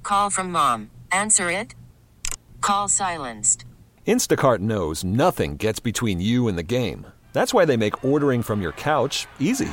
call from mom. Answer it. Call silenced. Instacart knows nothing gets between you and the game. That's why they make ordering from your couch easy.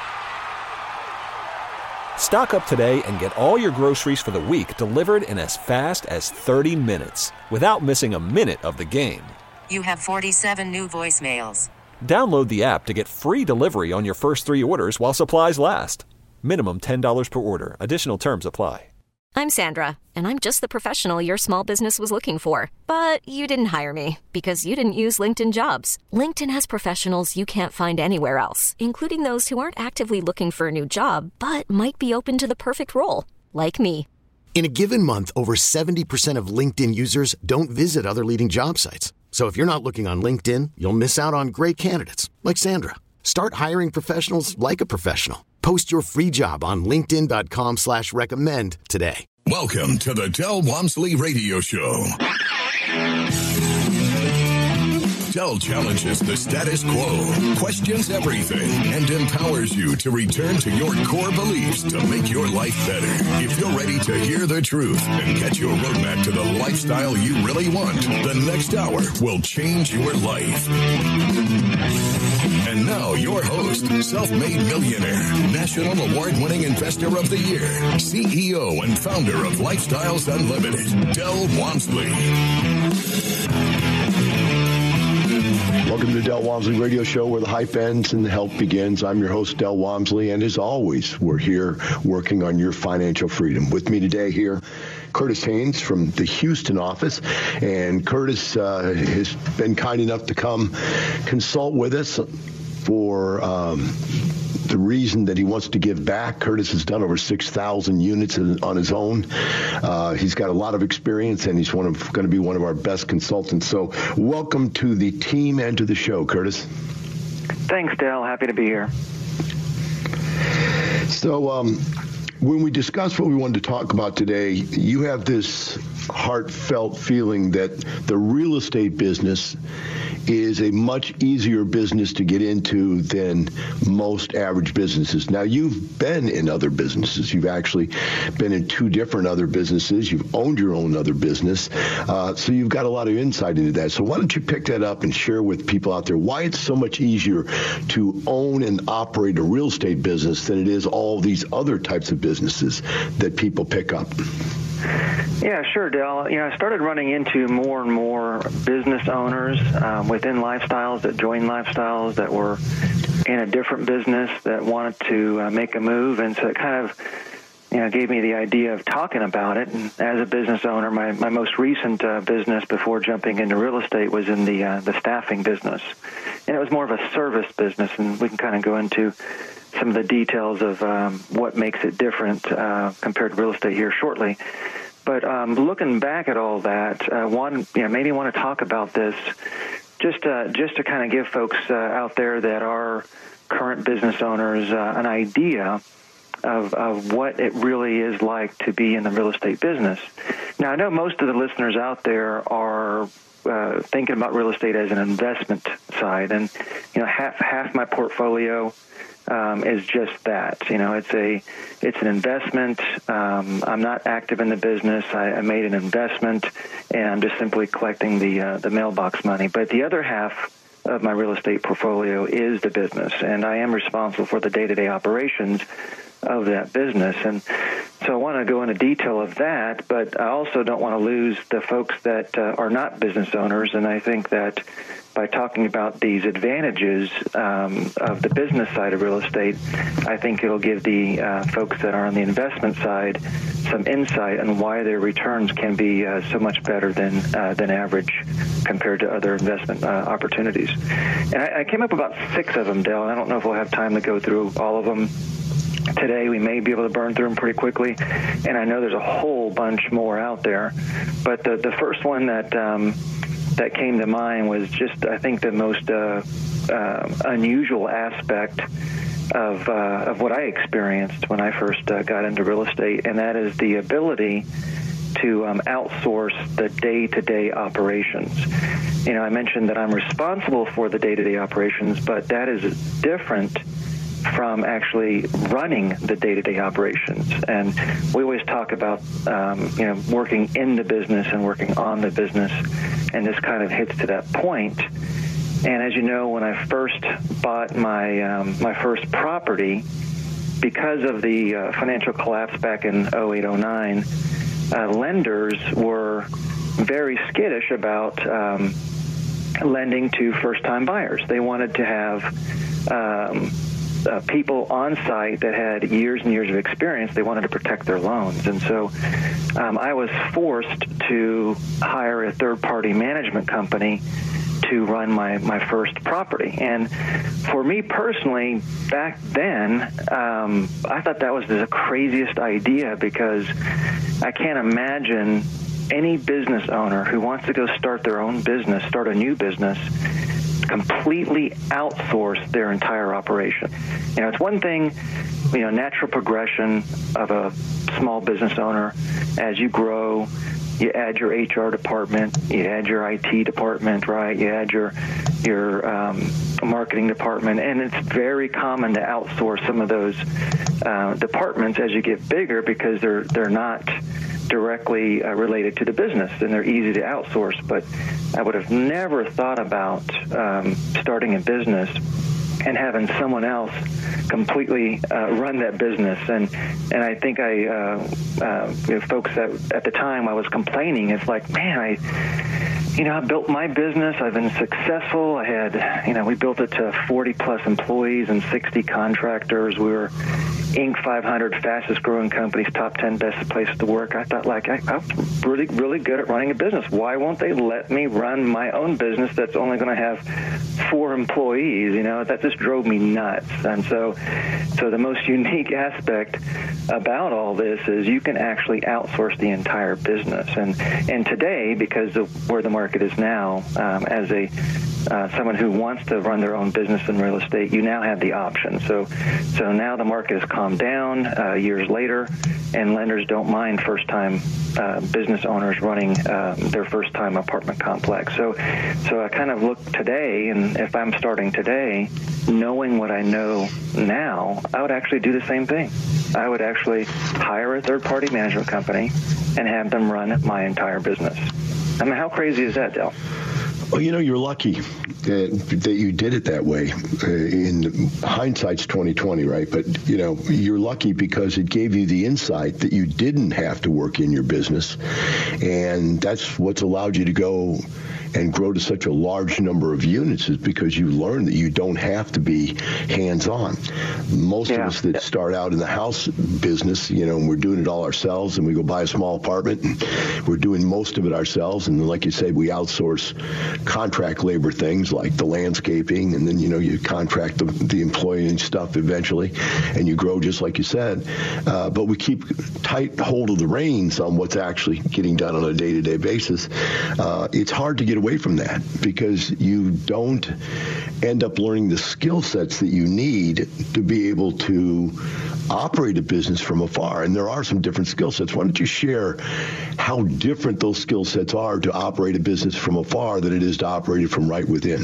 Stock up today and get all your groceries for the week delivered in as fast as 30 minutes without missing a minute of the game. You have 47 new voicemails. Download the app to get free delivery on your first 3 orders while supplies last. Minimum $10 per order. Additional terms apply. I'm Sandra, and I'm just the professional your small business was looking for. But you didn't hire me because you didn't use LinkedIn Jobs. LinkedIn has professionals you can't find anywhere else, including those who aren't actively looking for a new job, but might be open to the perfect role, like me. In a given month, over 70% of LinkedIn users don't visit other leading job sites. So if you're not looking on LinkedIn, you'll miss out on great candidates like Sandra. Start hiring professionals like a professional. Post your free job on linkedin.com/recommend today. Welcome to the Del Walmsley Radio Show. Del challenges the status quo, questions everything, and empowers you to return to your core beliefs to make your life better. If you're ready to hear the truth and get your roadmap to the lifestyle you really want, the next hour will change your life. And now your host, self-made millionaire, national award-winning investor of the year, CEO and founder of Lifestyles Unlimited, Del Walmsley. Welcome to the Del Walmsley Radio Show, where the hype ends and the help begins. I'm your host, Del Walmsley, and as always, we're here working on your financial freedom. With me today here, Curtis Haynes from the Houston office, and Curtis has been kind enough to come consult with us for the reason that he wants to give back. Curtis has done over 6,000 units on his own. He's got a lot of experience, and he's going to be one of our best consultants. So welcome to the team and to the show, Curtis. Thanks, Del. Happy to be here. So when we discussed what we wanted to talk about today, you have this heartfelt feeling that the real estate business is a much easier business to get into than most average businesses. Now, you've been in other businesses. You've actually been in 2 different other businesses. You've owned your own other business. So you've got a lot of insight into that. So why don't you pick that up and share with people out there why it's so much easier to own and operate a real estate business than it is all these other types of businesses that people pick up? Yeah, sure, Del. I started running into more and more business owners within Lifestyles that joined Lifestyles that were in a different business that wanted to make a move, and so it kind of gave me the idea of talking about it. And as a business owner, my most recent business before jumping into real estate was in the staffing business, and it was more of a service business, and we can kind of go into some of the details of what makes it different compared to real estate here shortly. But looking back at all that, maybe want to talk about this just to kind of give folks out there that are current business owners an idea of what it really is like to be in the real estate business. Now, I know most of the listeners out there are thinking about real estate as an investment side, and half my portfolio is just that. It's an investment. I'm not active in the business. I made an investment, and I'm just simply collecting the mailbox money. But the other half of my real estate portfolio is the business, and I am responsible for the day-to-day operations of that business. And so I want to go into detail of that, but I also don't want to lose the folks that are not business owners, and I think that by talking about these advantages of the business side of real estate, I think it'll give the folks that are on the investment side some insight on why their returns can be so much better than average compared to other investment opportunities. And I came up with about 6 of them, Del. I don't know if we'll have time to go through all of them today. We may be able to burn through them pretty quickly, and I know there's a whole bunch more out there. But the first one that came to mind was just, I think, the most unusual aspect of what I experienced when I first got into real estate, and that is the ability to outsource the day-to-day operations. I mentioned that I'm responsible for the day-to-day operations, but that is different from actually running the day-to-day operations. And we always talk about, working in the business and working on the business, and this kind of hits to that point. And as you know, when I first bought my first property, because of the financial collapse back in 08, 09, lenders were very skittish about lending to first-time buyers. They wanted to have people on site that had years and years of experience. They wanted to protect their loans. And so I was forced to hire a third-party management company to run my first property. And for me personally, back then, I thought that was the craziest idea, because I can't imagine any business owner who wants to go start their own business, start a new business, completely outsource their entire operation. It's one thing, natural progression of a small business owner. As you grow, you add your HR department, you add your IT department, right? You add your marketing department, and it's very common to outsource some of those departments as you get bigger, because they're not directly related to the business, and they're easy to outsource. But I would have never thought about starting a business and having someone else completely run that business. And I think folks that at the time I was complaining, it's like, man, I built my business. I've been successful. I had, we built it to 40 plus employees and 60 contractors. We were Inc. 500 fastest growing companies, top 10 best places to work. I thought, I'm really, really good at running a business. Why won't they let me run my own business that's only going to have 4 employees? That just drove me nuts. And so the most unique aspect about all this is you can actually outsource the entire business. And today, because of where the market is now, as someone who wants to run their own business in real estate, you now have the option. So now the market has calmed down years later, and lenders don't mind first-time business owners running their first-time apartment complex. So I kind of look today, and if I'm starting today, knowing what I know now, I would actually do the same thing. I would actually hire a third-party management company and have them run my entire business. I mean, how crazy is that, Del? Well, you're lucky that you did it that way. In hindsight's 20/20, right? But you're lucky because it gave you the insight that you didn't have to work in your business, and that's what's allowed you to go and grow to such a large number of units, is because you learn that you don't have to be hands-on. Most of us that start out in the house business, and we're doing it all ourselves, and we go buy a small apartment, and we're doing most of it ourselves, and like you said, we outsource contract labor things like the landscaping, and then you contract the employee and stuff eventually, and you grow just like you said. But we keep tight hold of the reins on what's actually getting done on a day-to-day basis. It's hard to get away from that, because you don't end up learning the skill sets that you need to be able to operate a business from afar. And there are some different skill sets. Why don't you share how different those skill sets are to operate a business from afar than it is to operate it from right within?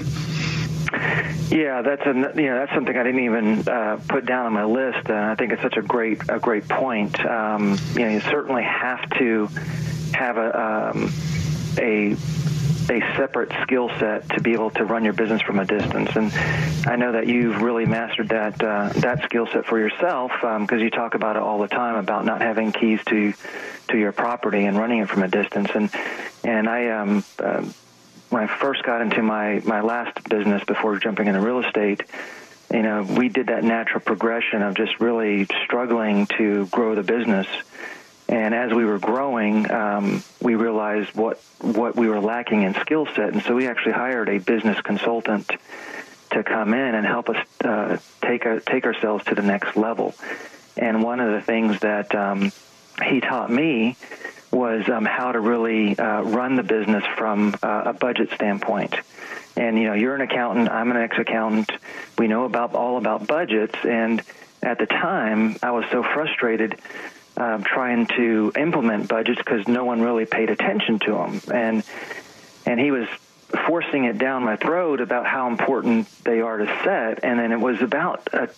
Yeah, that's something I didn't even put down on my list, and I think it's such a great point. You certainly have to have a separate skill set to be able to run your business from a distance. And I know that you've really mastered that skill set for yourself, because you talk about it all the time about not having keys to your property and running it from a distance. And I when I first got into my last business before jumping into real estate, we did that natural progression of just really struggling to grow the business. And as we were growing, we realized what we were lacking in skill set. And so we actually hired a business consultant to come in and help us take ourselves to the next level. And one of the things that he taught me was how to really run the business from a budget standpoint. And, you're an accountant, I'm an ex-accountant. We know all about budgets. And at the time, I was so frustrated trying to implement budgets because no one really paid attention to them. And he was forcing it down my throat about how important they are to set. And then it was about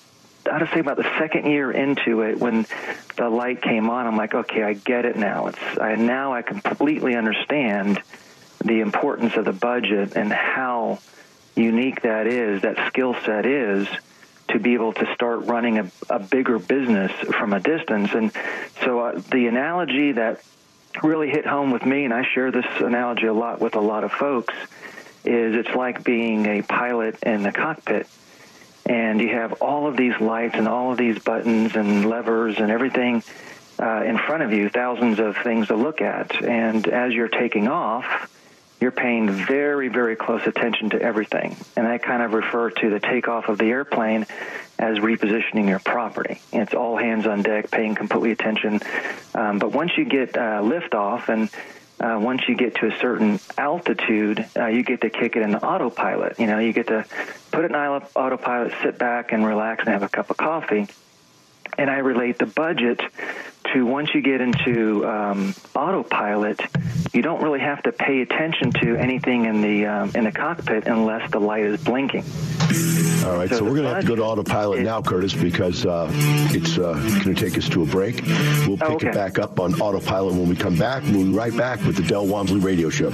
I'd say about the second year into it, when the light came on, I'm like, okay, I get it now. Now I completely understand the importance of the budget and how unique that skill set is to be able to start running a bigger business from a distance. And so the analogy that really hit home with me, and I share this analogy a lot with a lot of folks, is it's like being a pilot in the cockpit. And you have all of these lights and all of these buttons and levers and everything in front of you, thousands of things to look at. And as you're taking off, you're paying very, very close attention to everything. And I kind of refer to the takeoff of the airplane as repositioning your property. And it's all hands on deck, paying complete attention. But once you get liftoff and once you get to a certain altitude, you get to kick it into autopilot. You get to put it in autopilot, sit back and relax and have a cup of coffee. And I relate the budget to once you get into autopilot, you don't really have to pay attention to anything in the cockpit unless the light is blinking. All right, so we're going to have to go to autopilot now, Curtis, because it's going to take us to a break. We'll pick it back up on autopilot when we come back. We'll be right back with the Del Walmsley Radio Show.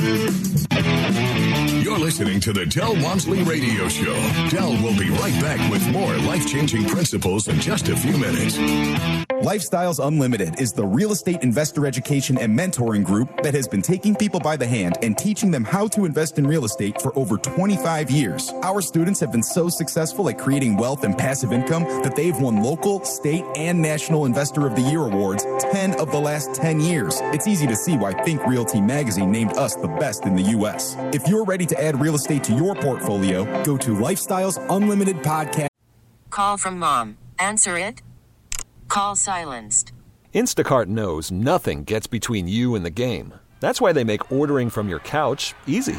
You're listening to the Del Walmsley Radio Show. Del will be right back with more life-changing principles in just a few minutes. Lifestyles Unlimited is the real estate investor education and mentoring group that has been taking people by the hand and teaching them how to invest in real estate for over 25 years. Our students have been so successful at creating wealth and passive income that they've won local, state, and national Investor of the Year awards 10 of the last 10 years. It's easy to see why Think Realty magazine named us the best in the U.S. If you're ready to add real estate to your portfolio, go to Lifestyles Unlimited Podcast. Call from mom. Answer it. Call silenced. Instacart knows nothing gets between you and the game. That's why they make ordering from your couch easy.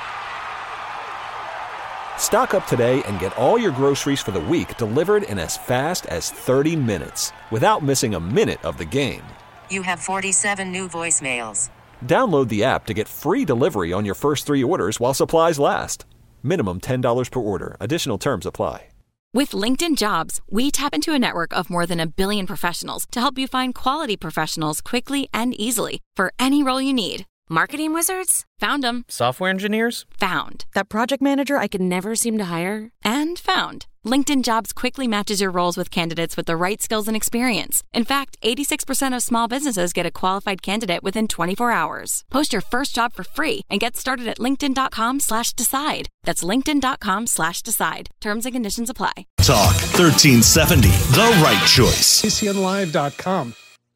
Stock up today and get all your groceries for the week delivered in as fast as 30 minutes without missing a minute of the game. You have 47 new voicemails. Download the app to get free delivery on your first 3 orders while supplies last. Minimum $10 per order. Additional terms apply. With LinkedIn Jobs, we tap into a network of more than 1 billion professionals to help you find quality professionals quickly and easily for any role you need. Marketing wizards? Found them. Software engineers? Found. That project manager I could never seem to hire? And found. LinkedIn Jobs quickly matches your roles with candidates with the right skills and experience. In fact, 86% of small businesses get a qualified candidate within 24 hours. Post your first job for free and get started at linkedin.com/decide. That's linkedin.com/decide. Terms and conditions apply. Talk 1370, the right choice. ACNlive.com.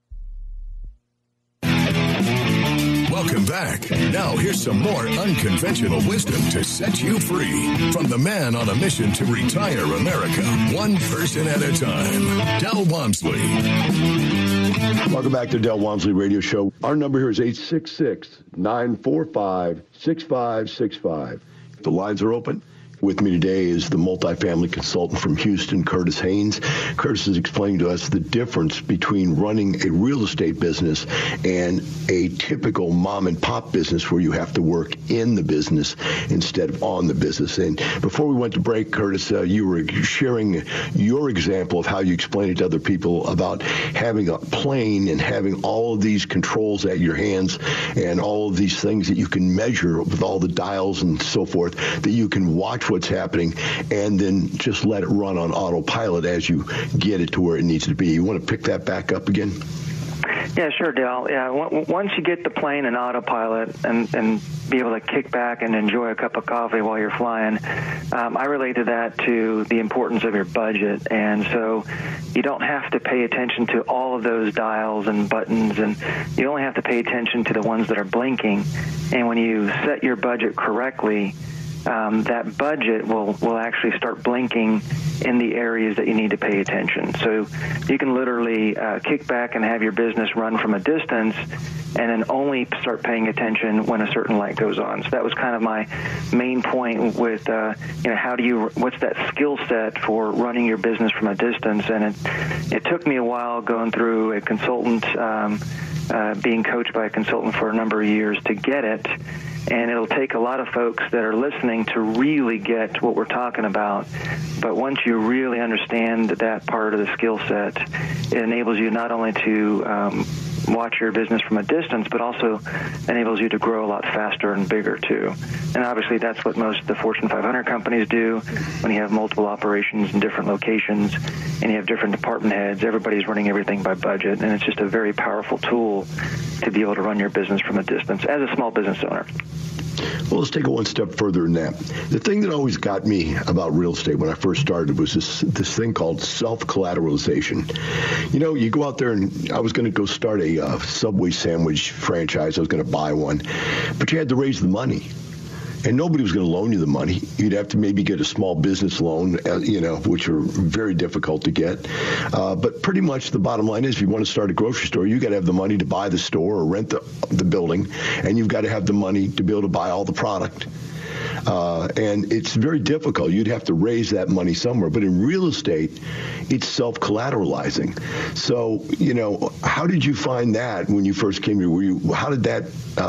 Welcome back. Now here's some more unconventional wisdom to set you free from the man on a mission to retire America, one person at a time, Del Walmsley. Welcome back to the Del Walmsley Radio Show. Our number here is 866-945-6565. The lines are open. With me today is the multifamily consultant from Houston, Curtis Haynes. Curtis is explaining to us the difference between running a real estate business and a typical mom and pop business where you have to work in the business instead of on the business. And before we went to break, Curtis, you were sharing your example of how you explain it to other people about having a plane and having all of these controls at your hands and all of these things that you can measure with all the dials and so forth, that you can watch what's happening and then just let it run on autopilot as you get it to where it needs to be. You want to pick that back up again? Yeah, sure, Dale. Yeah, once you get the plane in autopilot and be able to kick back and enjoy a cup of coffee while you're flying, I related that to the importance of your budget. And so you don't have to pay attention to all of those dials and buttons, and you only have to pay attention to the ones that are blinking. And when you set your budget correctly, that budget will actually start blinking in the areas that you need to pay attention. So you can literally kick back and have your business run from a distance and then only start paying attention when a certain light goes on. So that was kind of my main point with, what's that skill set for running your business from a distance? And it took me a while going through a consultant, being coached by a consultant for a number of years to get it. And it'll take a lot of folks that are listening to really get what we're talking about. But once you really understand that part of the skill set, it enables you not only to watch your business from a distance, but also enables you to grow a lot faster and bigger too. And obviously that's what most of the Fortune 500 companies do. When you have multiple operations in different locations and you have different department heads, everybody's running everything by budget, and it's just a very powerful tool to be able to run your business from a distance as a small business owner. Well, let's take it one step further than that. The thing that always got me about real estate when I first started was this thing called self-collateralization. You know, you go out there, and I was going to go start a Subway sandwich franchise. I was going to buy one, but you had to raise the money. And nobody was going to loan you the money. You'd have to maybe get a small business loan, which are very difficult to get. But pretty much the bottom line is if you want to start a grocery store, you got to have the money to buy the store or rent the building, and you've got to have the money to be able to buy all the product. And it's very difficult. You'd have to raise that money somewhere. But in real estate, it's self-collateralizing. So, how did you find that when you first came here? How did that...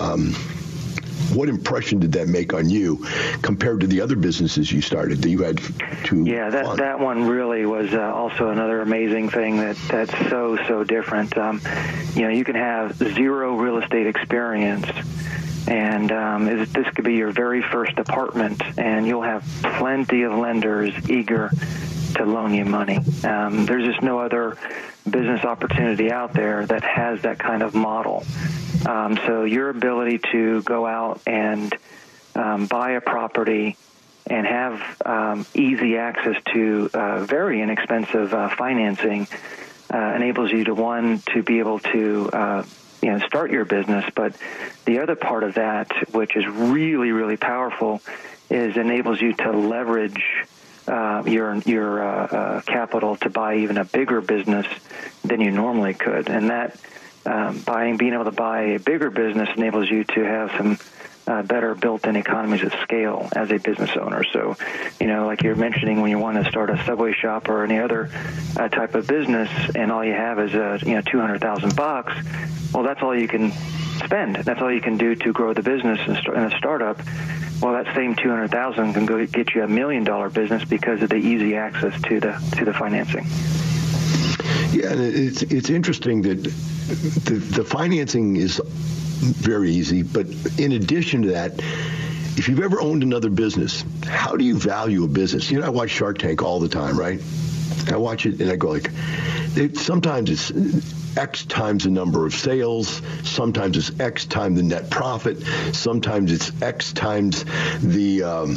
what impression did that make on you compared to the other businesses you started that you had to fund? That one really was also another amazing thing that's so different. You can have zero real estate experience, and this could be your very first apartment, and you'll have plenty of lenders eager to loan you money. There's just no other business opportunity out there that has that kind of model. So your ability to go out and buy a property and have easy access to very inexpensive financing enables you to be able to start your business. But the other part of that, which is really, really powerful, is enables you to leverage your capital to buy even a bigger business than you normally could. And that being able to buy a bigger business enables you to have some better built-in economies of scale as a business owner. So, like you're mentioning, when you want to start a Subway shop or any other type of business, and all you have is $200,000, well, that's all you can spend. That's all you can do to grow the business in a startup. Well, that same $200,000 can go get you $1 million business because of the easy access to the financing. Yeah, and it's interesting that the financing is very easy, but in addition to that, if you've ever owned another business, how do you value a business? I watch Shark Tank all the time, right? I watch it and I go sometimes it's X times the number of sales, sometimes it's X times the net profit, sometimes it's X times the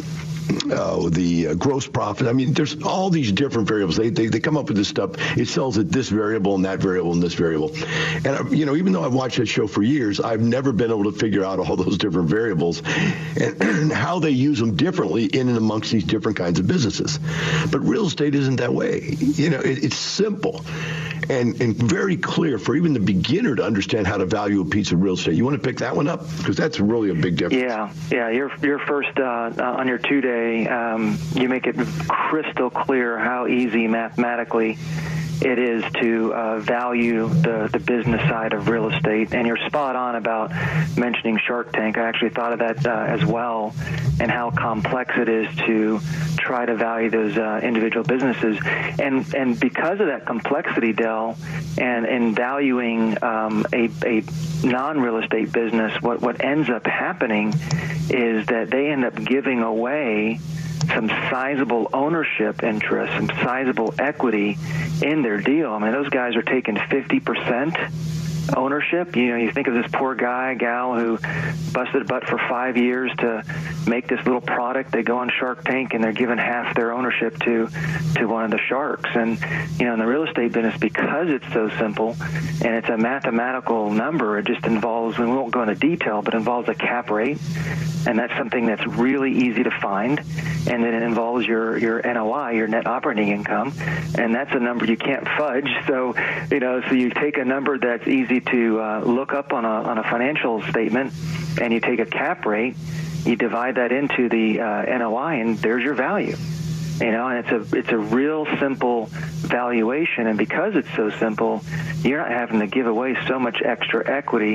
gross profit. I mean, there's all these different variables. They come up with this stuff. It sells at this variable and that variable and this variable. And, even though I've watched that show for years, I've never been able to figure out all those different variables and how they use them differently in and amongst these different kinds of businesses. But real estate isn't that way. It's simple and very clear for even the beginner to understand how to value a piece of real estate. You want to pick that one up? Because that's really a big difference. Yeah. Your first on your 2-day, you make it crystal clear how easy mathematically it is to value the business side of real estate. And you're spot on about mentioning Shark Tank. I actually thought of that as well, and how complex it is to try to value those individual businesses. And because of that complexity, Del, and in valuing a non-real estate business, what ends up happening is that they end up giving away some sizable ownership interest, some sizable equity in their deal. I mean, those guys are taking 50% ownership. You think of this poor gal who busted a butt for 5 years to make this little product. They go on Shark Tank and they're given half their ownership to one of the sharks. And in the real estate business, because it's so simple and it's a mathematical number, it just involves, and we won't go into detail, but involves a cap rate, and that's something that's really easy to find. And then it involves your NOI, your net operating income, and that's a number you can't fudge. So so you take a number that's easy to look up on a financial statement, and you take a cap rate, you divide that into the NOI, and there's your value. And it's a real simple valuation, and because it's so simple, you're not having to give away so much extra equity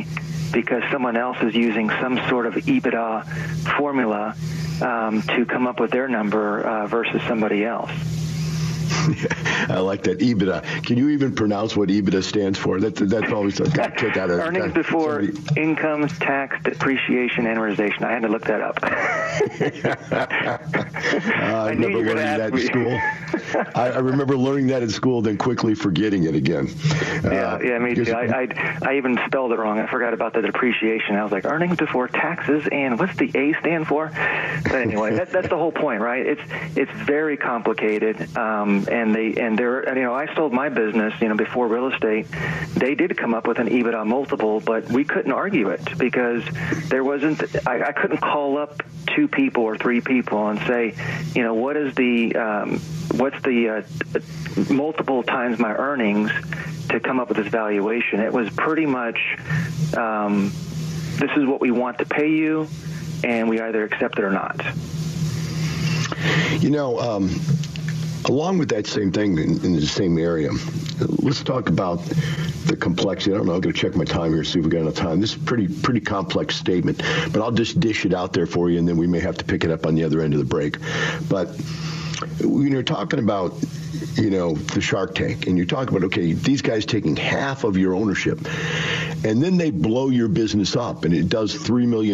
because someone else is using some sort of EBITDA formula to come up with their number versus somebody else. I like that, EBITDA. Can you even pronounce what EBITDA stands for? That's always a kick out of earnings before income, tax, depreciation, amortization. I had to look that up. I remember learning that in school. I remember learning that in school, then quickly forgetting it again. Yeah, me too. I even spelled it wrong. I forgot about the depreciation. I was like, earnings before taxes, and what's the A stand for? But anyway, that's the whole point, right? It's very complicated. I sold my business, before real estate. They did come up with an EBITDA multiple, but we couldn't argue it because there wasn't. I couldn't call up 2 people or 3 people and say, what is what's the multiple times my earnings to come up with this valuation. It was pretty much, this is what we want to pay you, and we either accept it or not. Along with that same thing in the same area, let's talk about the complexity. I don't know. I'm going to check my time here, see if we got enough time. This is a pretty complex statement, but I'll just dish it out there for you, and then we may have to pick it up on the other end of the break. But when you're talking about, the Shark Tank, and you're talking about, okay, these guys taking half of your ownership, and then they blow your business up, and it does $3 million,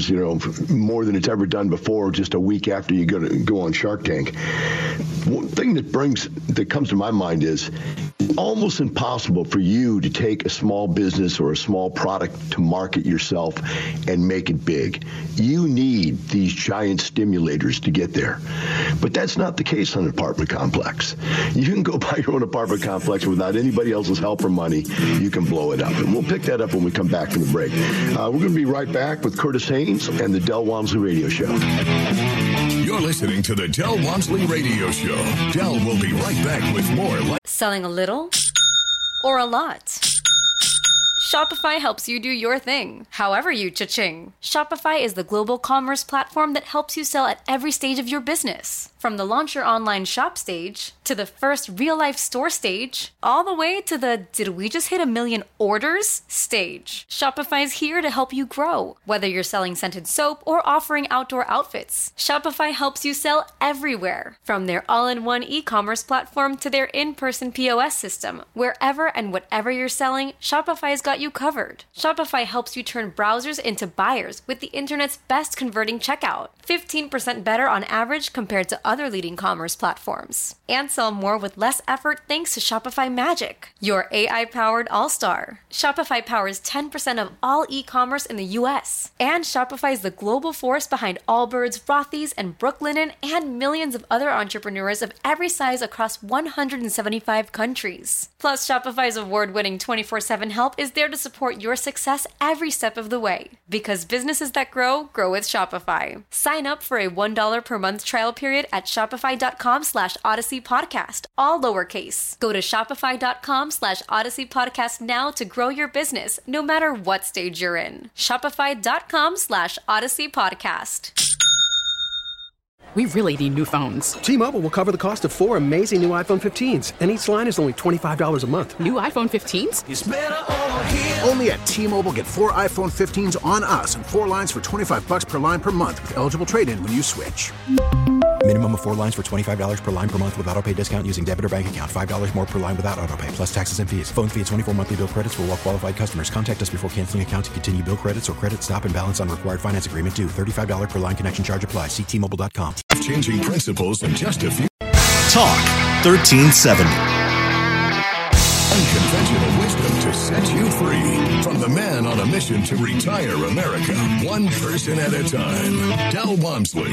more than it's ever done before, just a week after you go on Shark Tank. One thing that comes to my mind is almost impossible for you to take a small business or a small product to market yourself and make it big. You need these giant stimulators to get there. But that's not the case on an apartment complex. You can go buy your own apartment complex without anybody else's help or money. You can blow it up. And we'll pick that up when we come back from the break. We're going to be right back with Curtis Haynes and the Del Walmsley Radio Show. You're listening to the Del Walmsley Radio Show. Del will be right back with more. Selling a little or a lot? Shopify helps you do your thing, however you cha-ching. Shopify is the global commerce platform that helps you sell at every stage of your business. From the launch your online shop stage, to the first real-life store stage, all the way to the did we just hit 1 million orders stage. Shopify's here to help you grow. Whether you're selling scented soap or offering outdoor outfits, Shopify helps you sell everywhere. From their all-in-one e-commerce platform to their in-person POS system, wherever and whatever you're selling, Shopify's got you covered. Shopify helps you turn browsers into buyers with the internet's best converting checkout. 15% better on average compared to other leading commerce platforms. And sell more with less effort thanks to Shopify Magic, your AI-powered all-star. Shopify powers 10% of all e-commerce in the U.S. And Shopify is the global force behind Allbirds, Rothy's, and Brooklinen, and millions of other entrepreneurs of every size across 175 countries. Plus, Shopify's award-winning 24/7 help is there to support your success every step of the way. Because businesses that grow with Shopify. Sign up for a $1 per month trial period at shopify.com/Odyssey Podcast, all lowercase. Go to shopify.com/Odyssey Podcast now to grow your business, no matter what stage you're in. Shopify.com/Odyssey Podcast. We really need new phones. T-Mobile will cover the cost of 4 amazing new iPhone 15s, and each line is only $25 a month. New iPhone 15s? It's better over here. Only at T-Mobile, get 4 iPhone 15s on us and 4 lines for $25 per line per month with eligible trade-in when you switch. Minimum of 4 lines for $25 per line per month with autopay discount using debit or bank account. $5 more per line without autopay, plus taxes and fees. Phone fee at 24 monthly bill credits for well-qualified customers. Contact us before canceling account to continue bill credits or credit stop and balance on required finance agreement due. $35 per line connection charge applies. See T-Mobile.com. Changing principles in just a few. Talk 1370. Unconventional wisdom to set you free. From the man on a mission to retire America, one person at a time. Del Walmsley.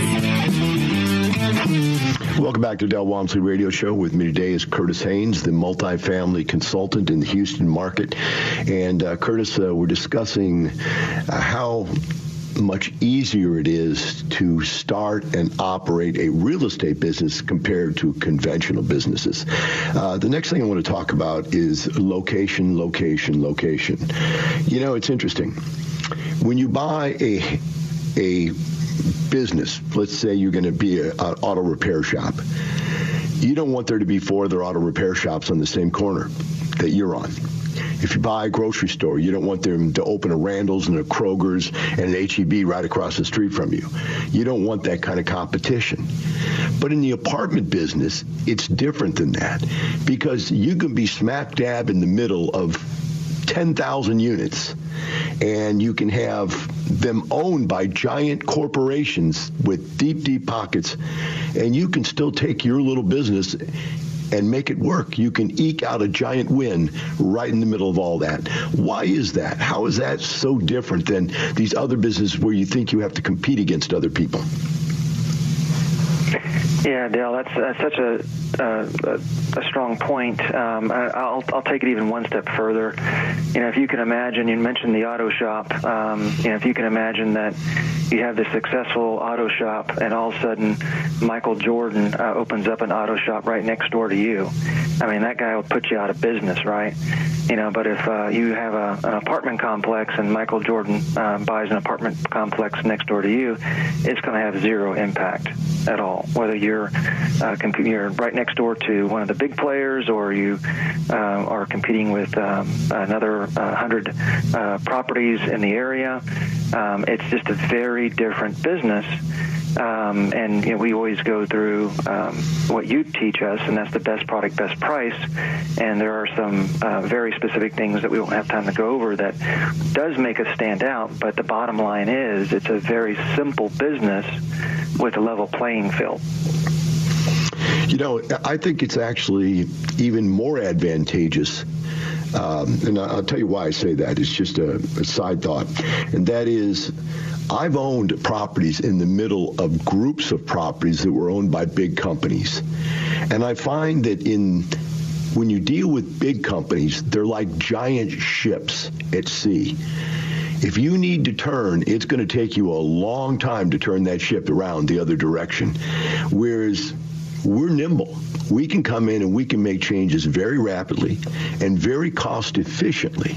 Welcome back to Del Walmsley Radio Show. With me today is Curtis Haynes, the multifamily consultant in the Houston market. And Curtis, we're discussing how much easier it is to start and operate a real estate business compared to conventional businesses. The next thing I want to talk about is location. It's interesting. When you buy a business, let's say you're going to be an auto repair shop, you don't want there to be 4 other auto repair shops on the same corner that you're on. If you buy a grocery store, you don't want them to open a Randall's and a Kroger's and an H-E-B right across the street from you. You don't want that kind of competition. But in the apartment business, it's different than that, because you can be smack dab in the middle of 10,000 units, and you can have them owned by giant corporations with deep, deep pockets, and you can still take your little business and make it work. You can eke out a giant win right in the middle of all that. Why is that? How is that so different than these other businesses where you think you have to compete against other people? Yeah, Dale, that's such a strong point. I'll take it even one step further. If you can imagine, you mentioned the auto shop. If you can imagine that you have this successful auto shop, and all of a sudden Michael Jordan opens up an auto shop right next door to you. I mean, that guy will put you out of business, right? But if you have an apartment complex and Michael Jordan buys an apartment complex next door to you, it's going to have zero impact at all, whether you're right next door to one of the big players or you are competing with another 100 properties in the area. It's just a very different business. And we always go through what you teach us, and that's the best product, best price. And there are some very specific things that we won't have time to go over that does make us stand out. But the bottom line is it's a very simple business with a level playing field. I think it's actually even more advantageous. And I'll tell you why I say that. It's just a side thought. And that is, I've owned properties in the middle of groups of properties that were owned by big companies. And I find that when you deal with big companies, they're like giant ships at sea. If you need to turn, it's going to take you a long time to turn that ship around the other direction. Whereas we're nimble. We can come in and we can make changes very rapidly and very cost efficiently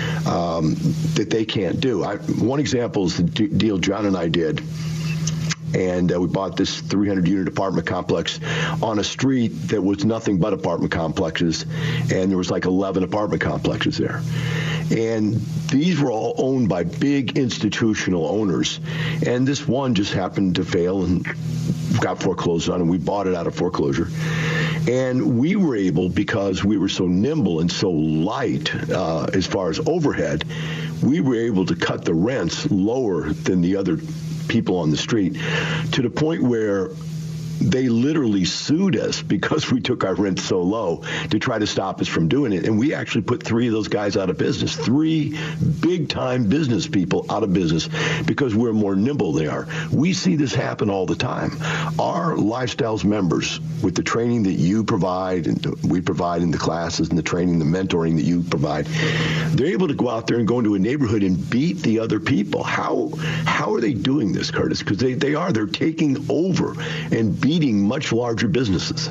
that they can't do. One example is the deal John and I did. And we bought this 300-unit apartment complex on a street that was nothing but apartment complexes, and there was like 11 apartment complexes there. And these were all owned by big institutional owners, and this one just happened to fail and got foreclosed on, and we bought it out of foreclosure. And we were able, because we were so nimble and so light as far as overhead, we were able to cut the rents lower than the other people on the street, to the point where they literally sued us because we took our rent so low to try to stop us from doing it. And we actually put 3 of those guys out of business, 3 big-time business people out of business because we're more nimble than they are. We see this happen all the time. Our Lifestyles members, with the training that you provide and we provide in the classes and the training, the mentoring that you provide, they're able to go out there and go into a neighborhood and beat the other people. How are they doing this, Curtis? Because they're taking over and beating much larger businesses.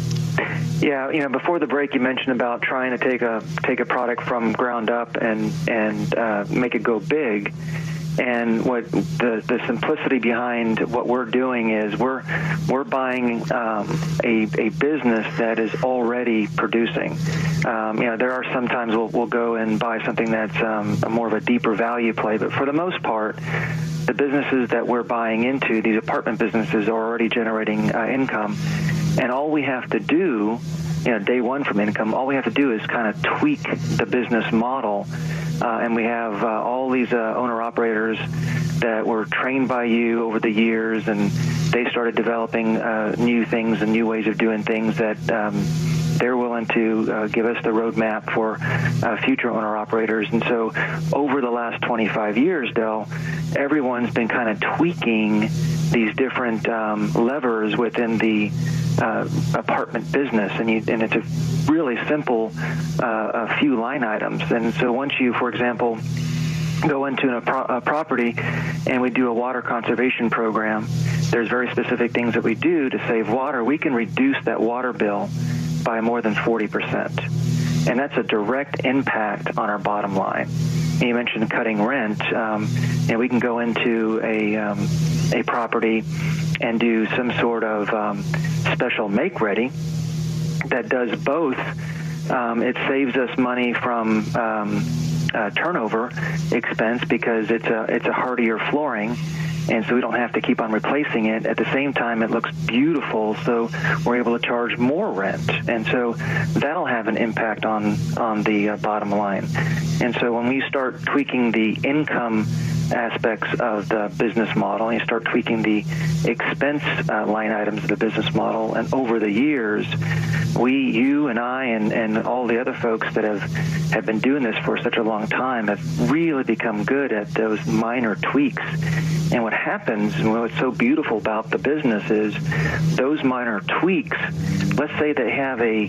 Yeah, before the break, you mentioned about trying to take a product from ground up and make it go big. And what the simplicity behind what we're doing is we're buying a business that is already producing. There are sometimes we'll go and buy something that's more of a deeper value play, but for the most part, the businesses that we're buying into, these apartment businesses, are already generating income, and all we have to do, day one from income, all we have to do is kind of tweak the business model. And we have all these owner-operators that were trained by you over the years, and they started developing new things and new ways of doing things that they're willing to give us the roadmap for future owner-operators. And so over the last 25 years, Del, everyone's been kind of tweaking these different levers within the apartment business, and it's a really simple a few line items. And so once you, for example, go into a property and we do a water conservation program, there's very specific things that we do to save water. We can reduce that water bill by more than 40%. And that's a direct impact on our bottom line. And you mentioned cutting rent. We can go into a property and do some sort of special make-ready that does both It saves us money from turnover expense because it's a hardier flooring, and so we don't have to keep on replacing it. At the same time, it looks beautiful, so we're able to charge more rent, and so that'll have an impact on the bottom line. And so when we start tweaking the income aspects of the business model, and you start tweaking the expense line items of the business model, and over the years, you and I and all the other folks that have been doing this for such a long time have really become good at those minor tweaks. And what happens, and what's so beautiful about the business is those minor tweaks, let's say they have a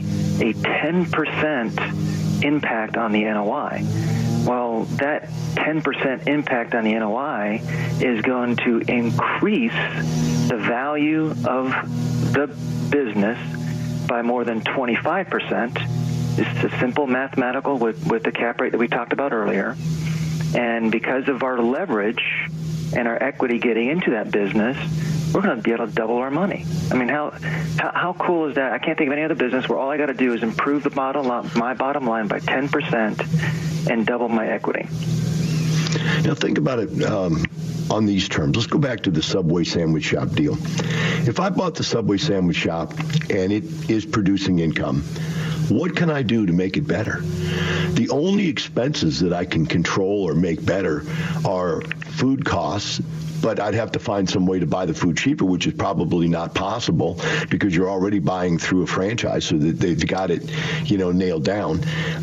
10% impact on the NOI. Well, that 10% impact on the NOI is going to increase the value of the business by more than 25%. It's a simple mathematical with the cap rate that we talked about earlier. And because of our leverage and our equity getting into that business, we're going to be able to double our money. I mean, how cool is that? I can't think of any other business where all I got to do is improve my bottom line by 10% and double my equity. Now think about it on these terms. Let's go back to the Subway sandwich shop deal. If I bought the Subway sandwich shop and it is producing income, what can I do to make it better? The only expenses that I can control or make better are food costs, but I'd have to find some way to buy the food cheaper, which is probably not possible because you're already buying through a franchise, so that they've got it, nailed down,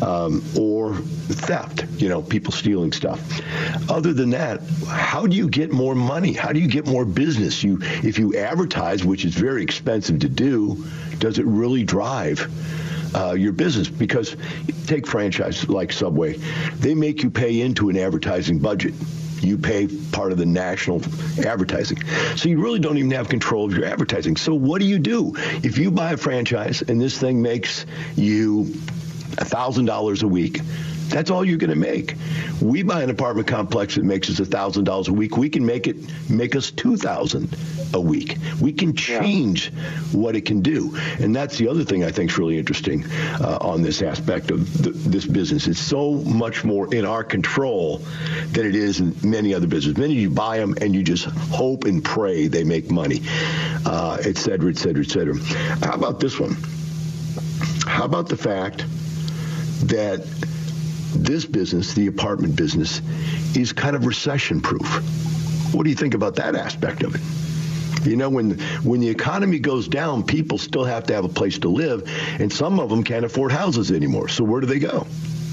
or theft, people stealing stuff. Other than that, how do you get more money? How do you get more business? If you advertise, which is very expensive to do, does it really drive your business? Because take franchise like Subway, they make you pay into an advertising budget. You pay part of the national advertising. So you really don't even have control of your advertising. So what do? If you buy a franchise and this thing makes you $1,000 a week, that's all you're going to make. We buy an apartment complex that makes us $1,000 a week. We can make us $2,000 a week. We can change what it can do. And that's the other thing I think is really interesting on this aspect of this business. It's so much more in our control than it is in many other businesses. Many you buy them and you just hope and pray they make money, et cetera, et cetera, et cetera. How about this one? How about the fact that this business, the apartment business, is kind of recession-proof? What do you think about that aspect of it? When the economy goes down, people still have to have a place to live, and some of them can't afford houses anymore. So where do they go?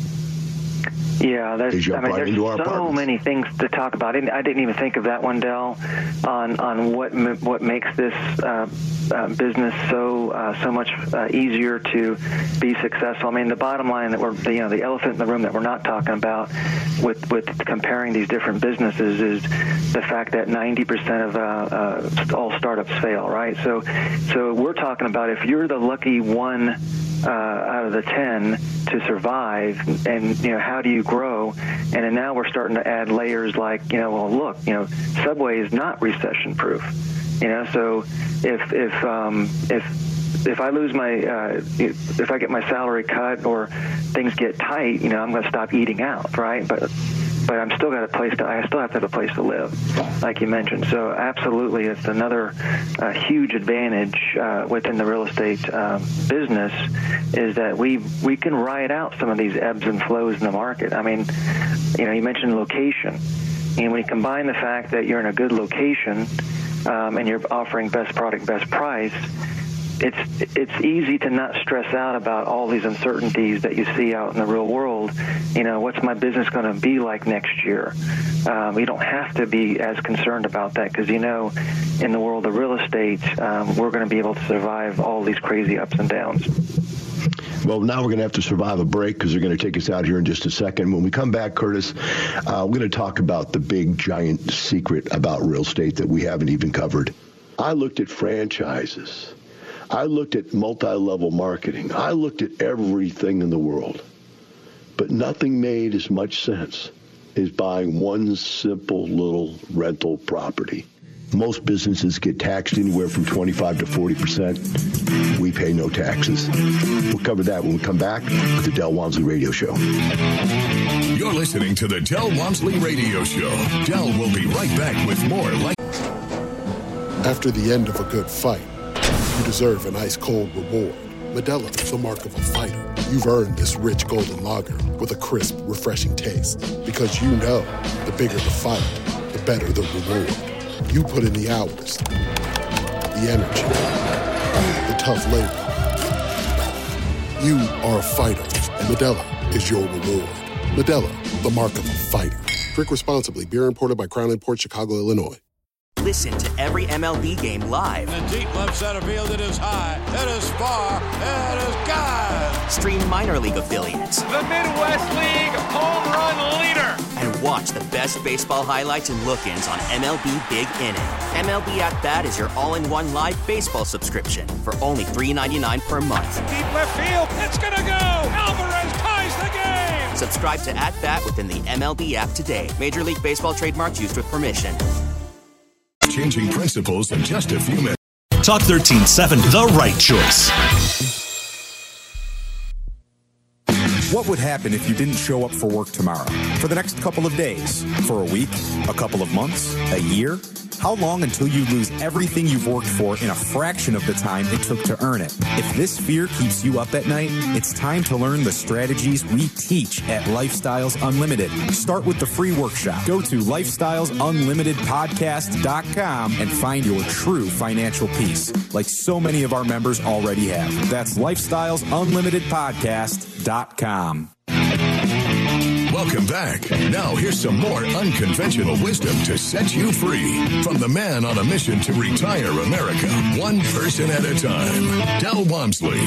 Yeah, there's so many things to talk about. I didn't even think of that one, Del, on what makes this business so much easier to be successful. I mean, the bottom line that the elephant in the room that we're not talking about with comparing these different businesses is the fact that 90% of all startups fail, right? So we're talking about if you're the lucky one out of the 10 to survive, and how do you grow? And then now we're starting to add layers like Subway is not recession proof. So if I lose if I get my salary cut or things get tight, I'm going to stop eating out, right? But I'm still got I still have to have a place to live, like you mentioned. So absolutely, it's another huge advantage within the real estate business is that we can ride out some of these ebbs and flows in the market. I mean, you mentioned location, and when you combine the fact that you're in a good location and you're offering best product, best price, it's easy to not stress out about all these uncertainties that you see out in the real world. What's my business going to be like next year? You don't have to be as concerned about that because in the world of real estate, we're going to be able to survive all these crazy ups and downs. Well, now we're going to have to survive a break because they're going to take us out here in just a second. When we come back, Curtis, we're going to talk about the big, giant secret about real estate that we haven't even covered. I looked at franchises. I looked at multi-level marketing. I looked at everything in the world. But nothing made as much sense as buying one simple little rental property. Most businesses get taxed anywhere from 25 to 40%. we pay no taxes. We'll cover that when we come back with the Del Walmsley Radio Show. You're listening to the Del Walmsley Radio Show. Del will be right back with more like... After the end of a good fight, you deserve an ice-cold reward. Modelo is the mark of a fighter. You've earned this rich golden lager with a crisp, refreshing taste. Because you know, the bigger the fight, the better the reward. You put in the hours, the energy, the tough labor. You are a fighter, and Modelo is your reward. Modelo, the mark of a fighter. Drink responsibly. Beer imported by Crown Imports, Chicago, Illinois. Listen to every MLB game live. In the deep left center field, it is high, it is far, it is gone. Stream minor league affiliates. The Midwest League home run leader. And watch the best baseball highlights and look-ins on MLB Big Inning. MLB At Bat is your all-in-one live baseball subscription for only $3.99 per month. Deep left field, it's gonna go. Alvarez ties the game. Subscribe to At Bat within the MLB app today. Major League Baseball trademarks used with permission. Changing principles in just a few minutes. Talk 1370, the right choice. What would happen if you didn't show up for work tomorrow? For the next couple of days? For a week? A couple of months? A year? How long until you lose everything you've worked for in a fraction of the time it took to earn it? If this fear keeps you up at night, it's time to learn the strategies we teach at Lifestyles Unlimited. Start with the free workshop. Go to lifestylesunlimitedpodcast.com and find your true financial peace, like so many of our members already have. That's lifestylesunlimitedpodcast.com. Welcome back. Now here's some more unconventional wisdom to set you free from the man on a mission to retire America, one person at a time, Del Walmsley.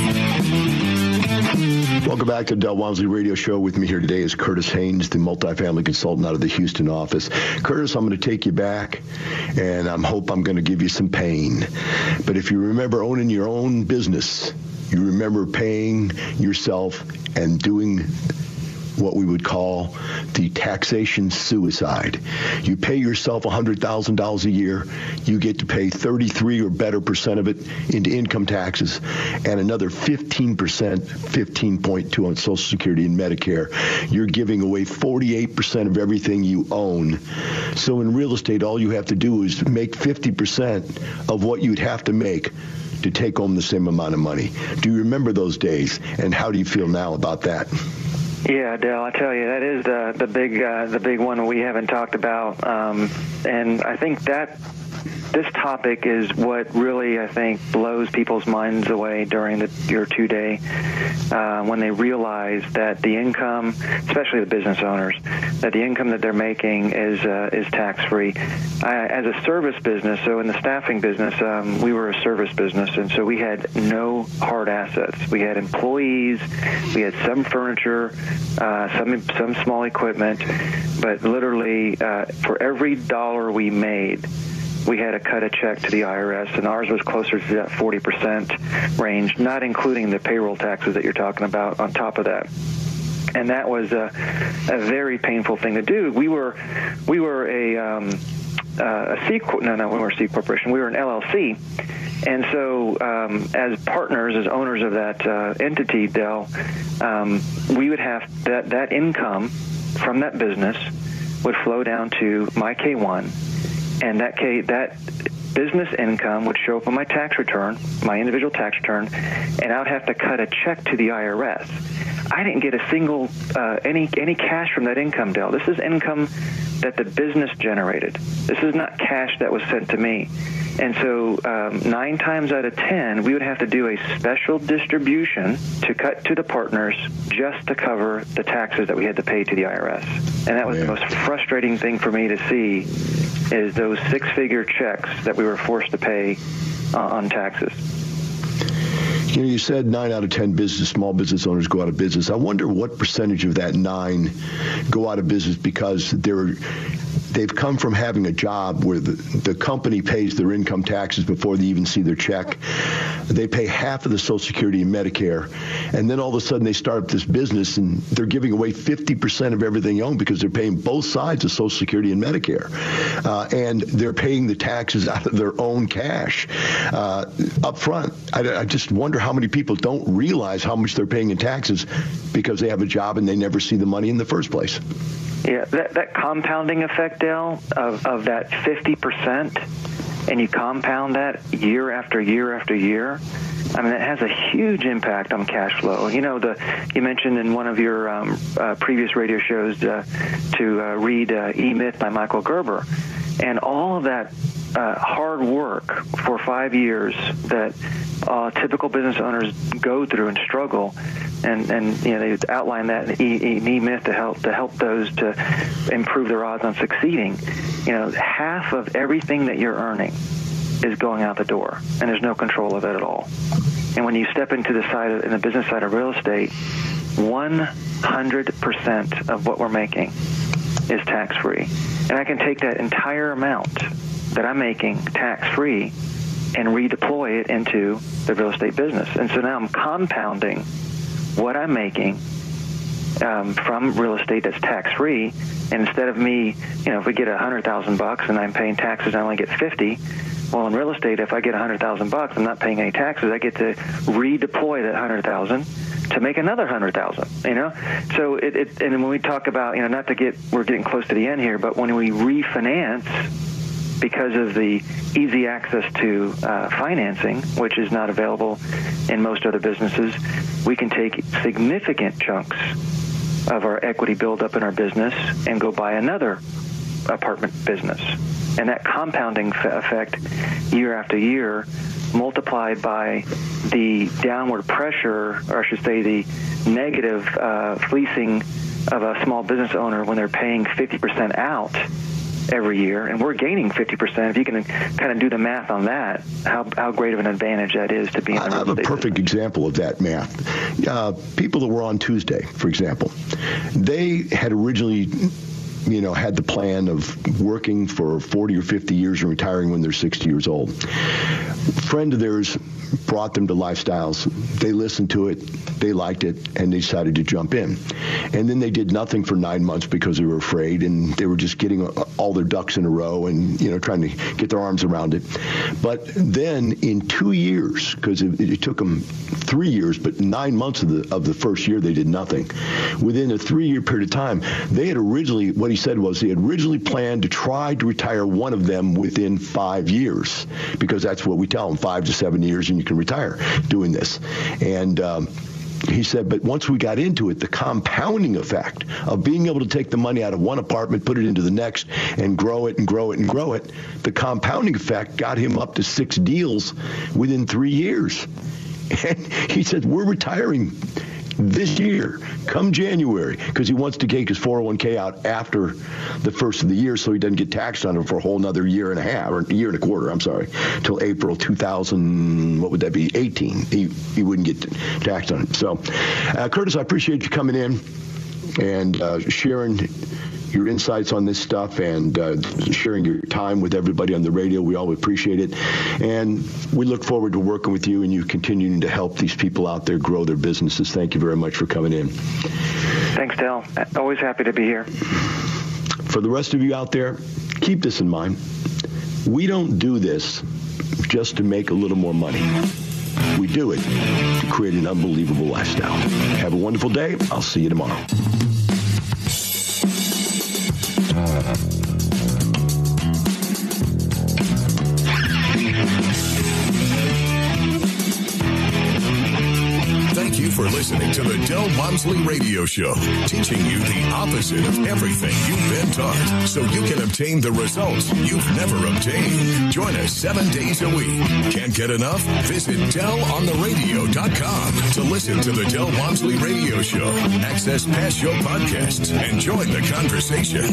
Welcome back to the Del Walmsley Radio Show. With me here today is Curtis Haynes, the multifamily consultant out of the Houston office. Curtis, I'm going to take you back, and I hope I'm going to give you some pain. But if you remember owning your own business, you remember paying yourself and doing what we would call the taxation suicide. You pay yourself $100,000 a year. You get to pay 33 or better percent of it into income taxes and another 15%, 15.2 on Social Security and Medicare. You're giving away 48% of everything you own. So in real estate, all you have to do is make 50% of what you'd have to make to take home the same amount of money. Do you remember those days, and how do you feel now about that? Yeah, Del, I tell you, that is the big one we haven't talked about, and I think that this topic is what really, I think, blows people's minds away during your 2-day when they realize that the income, especially the business owners, that the income that they're making is tax-free. As a service business, so in the staffing business, we were a service business, and so we had no hard assets. We had employees, we had some furniture, some small equipment, but literally for every dollar we made, we had to cut a check to the IRS, and ours was closer to that 40% range, not including the payroll taxes that you're talking about on top of that. And that was a very painful thing to do. We were a C no, we were a C corporation. We were an LLC, and so as partners, as owners of that entity, Del, we would have that income from that business would flow down to my K-1. And that business income would show up on my tax return, my individual tax return, and I would have to cut a check to the IRS. I didn't get a single any cash from that income, Del. This is income that the business generated. This is not cash that was sent to me. And so 9 times out of 10, we would have to do a special distribution to cut to the partners just to cover the taxes that we had to pay to the IRS. And that was the most frustrating thing for me to see, is those 6-figure checks that we were forced to pay on taxes. You know, you said 9 out of 10 small business owners go out of business. I wonder what percentage of that 9 go out of business because they've come from having a job where the company pays their income taxes before they even see their check. They pay half of the Social Security and Medicare, and then all of a sudden they start up this business and they're giving away 50% of everything they own because they're paying both sides of Social Security and Medicare, and they're paying the taxes out of their own cash up front. I just wonder how many people don't realize how much they're paying in taxes because they have a job and they never see the money in the first place. Yeah, that compounding effect, Dale, of that 50%, and you compound that year after year after year, I mean, it has a huge impact on cash flow. You know, you mentioned in one of your previous radio shows to read E-Myth by Michael Gerber. And all of that hard work for 5 years that typical business owners go through and struggle, and you know, they outline that in E-Myth to help those to improve their odds on succeeding. You know, half of everything that you're earning is going out the door, and there's no control of it at all. And when you step into in the business side of real estate, 100% of what we're making is tax-free. And I can take that entire amount that I'm making tax-free and redeploy it into the real estate business. And so now I'm compounding what I'm making from real estate that's tax-free. And instead of me, you know, if we get $100,000 and I'm paying taxes, I only get 50. Well, in real estate, if I get $100,000, I'm not paying any taxes. I get to redeploy that $100,000 to make another $100,000. You know, so and when we talk about, you know, we're getting close to the end here, but when we refinance because of the easy access to financing, which is not available in most other businesses, we can take significant chunks of our equity buildup in our business and go buy another apartment business. And that compounding effect year after year, multiplied by the downward pressure, or I should say the negative fleecing of a small business owner when they're paying 50% out every year, and we're gaining 50%. If you can kind of do the math on that, how great of an advantage that is to be in the real estate business. I have a perfect example of that math. People that were on Tuesday, for example, they had originally had the plan of working for 40 or 50 years and retiring when they're 60 years old. A friend of theirs brought them to Lifestyles. They listened to it, they liked it, and they decided to jump in. And then they did nothing for 9 months because they were afraid, and they were just getting all their ducks in a row and, trying to get their arms around it. But then in 2 years, because it took them 3 years, but 9 months of the first year, they did nothing. Within a 3-year period of time, they had originally, what he said was, they had originally planned to try to retire one of them within 5 years, because that's what we tell them, 5 to 7 years, and you can retire doing this. And he said, but once we got into it, the compounding effect of being able to take the money out of one apartment, put it into the next, and grow it and grow it and grow it, the compounding effect got him up to 6 deals within 3 years. And he said, we're retiring this year, come January, because he wants to take his 401k out after the first of the year so he doesn't get taxed on it for a whole another year and a half, or a year and a quarter, till April 2018. He wouldn't get taxed on it. So, Curtis, I appreciate you coming in and sharing your insights on this stuff and sharing your time with everybody on the radio. We all appreciate it. And we look forward to working with you and you continuing to help these people out there grow their businesses. Thank you very much for coming in. Thanks, Dale. Always happy to be here. For the rest of you out there, keep this in mind. We don't do this just to make a little more money. We do it to create an unbelievable lifestyle. Have a wonderful day. I'll see you tomorrow. Thank you for listening to the Del Walmsley Radio Show, teaching you the opposite of everything you've been taught so you can obtain the results you've never obtained. Join us 7 days a week. Can't get enough? Visit DelOnTheRadio.com to listen to the Del Walmsley Radio Show, access past show podcasts, and join the conversation.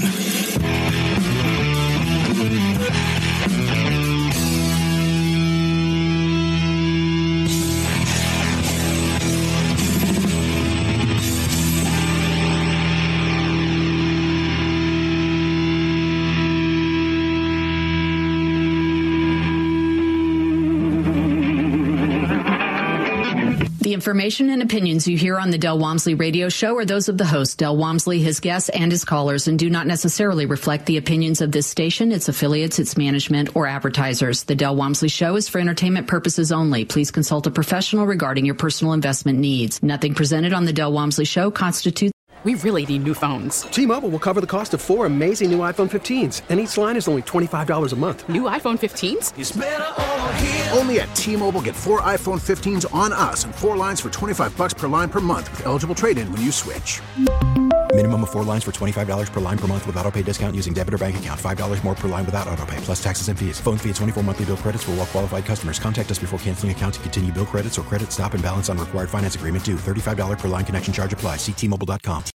information and opinions you hear on the Del Walmsley radio show are those of the host, Del Walmsley, his guests, and his callers, and do not necessarily reflect the opinions of this station, its affiliates, its management, or advertisers. The Del Walmsley show is for entertainment purposes only. Please consult a professional regarding your personal investment needs. Nothing presented on the Del Walmsley show constitutes... We really need new phones. T-Mobile will cover the cost of 4 amazing new iPhone 15s, and each line is only $25 a month. New iPhone 15s? It's better over here. Only at T-Mobile, get 4 iPhone 15s on us and 4 lines for $25 per line per month with eligible trade-in when you switch. Minimum of 4 lines for $25 per line per month with autopay discount using debit or bank account. $5 more per line without autopay, plus taxes and fees. Phone fee at 24 monthly bill credits for well-qualified customers. Contact us before canceling account to continue bill credits or credit stop and balance on required finance agreement due. $35 per line connection charge applies. See T-Mobile.com.